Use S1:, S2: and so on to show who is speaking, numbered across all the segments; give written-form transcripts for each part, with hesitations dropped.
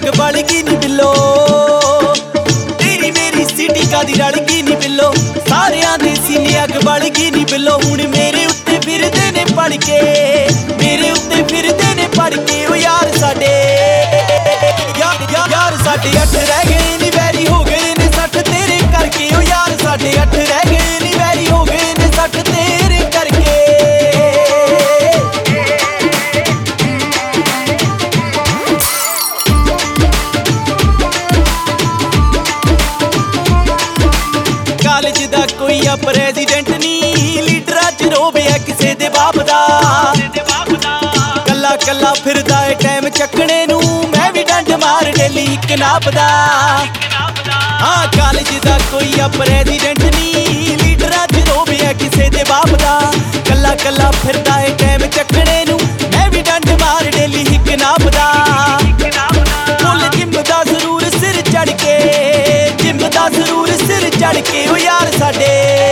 S1: अग बलगी नी बिल्लो, तेरी मेरी सिटी कादी रलगी नी बिल्लो। सारियां दे सीने अग बलगी नी बिल्लो। हुण मेरे उत्ते फिरदे ने पड़ के, मेरे उत्ते फिरदे ने पड़ के। ओ यार साडे यार साडे 8 रह गए नी, वैरी हो गए ने 60 तेरे करके। ओ यार साडे 8 रह गए नी, वैरी हो गए ने 60 तेरे करके। कालेज दा कोई आ प्रेजिडेंट नी, लीडरां च रोबिया किसे दे बाप दा। कल्ला कल्ला फिरदा ए टाइम चक्कने नू, मैं भी डंड मार डेली इक नापदा। हाँ कालेज दा कोई आ प्रेजिडेंट नी, लीडरां च रोबिया किसे दे बाप दा। कल्ला कल्ला फिरदा ए टाइम चक्कने नू, मैं भी डंड मार डेली इक नापदा। फुल जिम दा जरूर सिर चढ़ के, जिम दा जरूर सिर चढ़ के। ओ यार साडे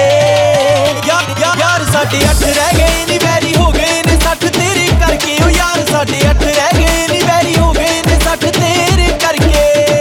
S1: यार साडे 8 रह गए नी, वैरी हो गए ने 60 तेरे करके। ओ यार साडे 8 रह गए नी, वैरी हो गए ने 60 तेरे करके।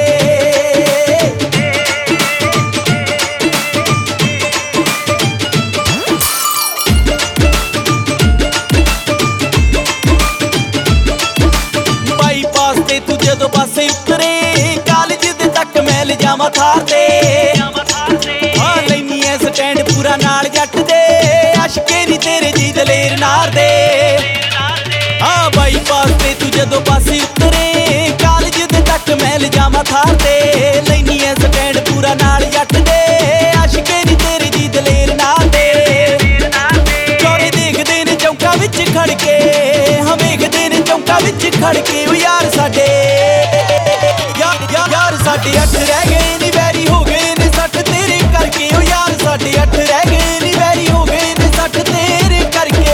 S1: बाईपास ते तू जदों पासे उतरे, कालेज दे तक मैं ले जावां थार ते। हाँ लैनी ऐ स्टैंड पूरा नाल जट दे, अशके नी तेरे जी दलेर नार दे। हाँ बाईपास ते तू जदों पासे उतरे, कालेज दे तक मैं ले जावां थार ते। लैनी ऐ स्टैंड पूरा नाल जट दे, अशके नी तेरे जी दलेर नार दे। चौरे देखदे ने चौंका विच खड़ के, हम वेखदे ने चौंका विच खड़ के। ओ यार साडे यार साडे 8 रह गए नी, वैरी हो गए ने 60 तेरे करके। ओ यार साडे 8 रह गए नी, वैरी हो गए ने 60 तेरे करके।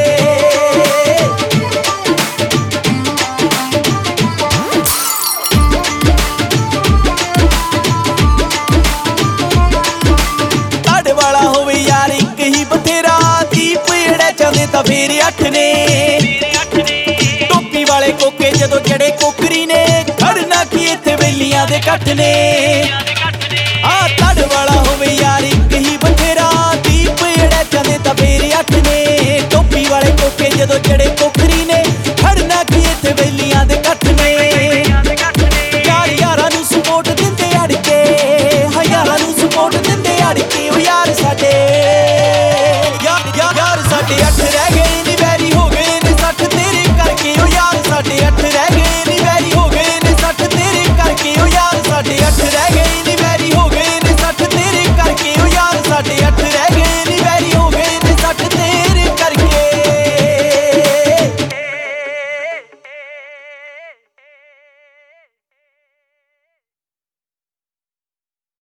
S1: ताड़े वाला होवे यार एक ही बथेरा, दीप एड़े चांदे तां फेर 8 ने। टोपी वाले कोके जदों जड़े कोकरी ने, खड़ना की इत्थे वेलियां दे कट ने। हाँ तड़ वाला होवे यार एक ही बथेरा, दीप एड़े चांदे तां फेर 8 ने। टोपी वाले कोके जदों जड़े कोकरी